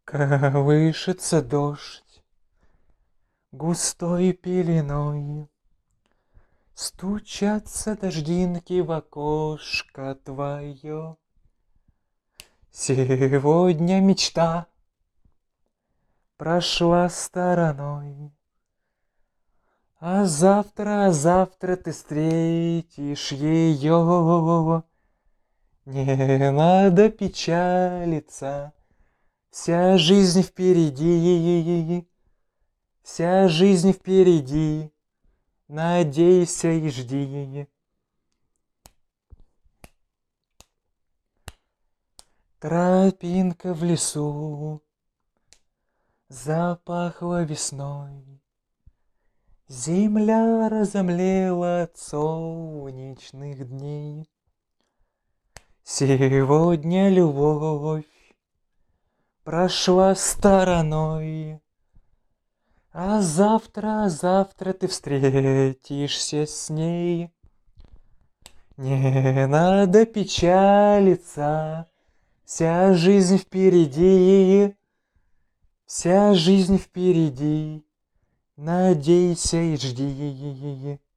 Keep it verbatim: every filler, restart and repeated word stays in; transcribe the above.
Колышется дождь густой пеленой, стучатся дождинки в окошко твое. Сегодня мечта прошла стороной, а завтра, а завтра ты встретишь ее. Не надо печалиться, вся жизнь впереди, вся жизнь впереди, надейся и жди. Тропинка в лесу запахла весной, земля разомлела от солнечных дней. Сегодня любовь прошла стороной, а завтра, а завтра ты встретишься с ней. Не надо печалиться, вся жизнь впереди, вся жизнь впереди, надейся и жди.